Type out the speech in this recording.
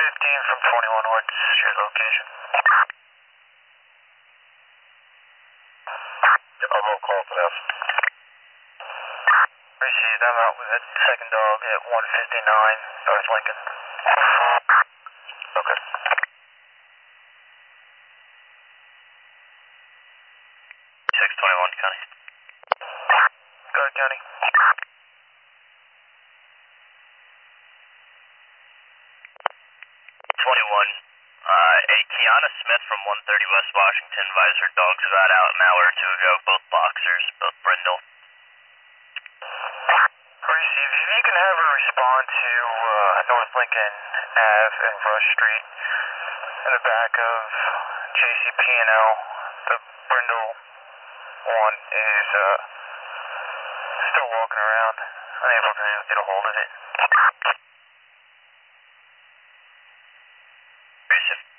15 from 21, what's your location? I'm on call for that. Received, I'm out with that second dog at 159 North Lincoln. Okay. 621, County. Go ahead, County. 21. A Kiana Smith from 130 West Washington advised her dogs got out an hour or two ago, both boxers, both brindle. Receive, if you can have her respond to North Lincoln Ave and Rush Street in the back of JCP&L. The brindle one is still walking around, unable to get a hold of it. Receive.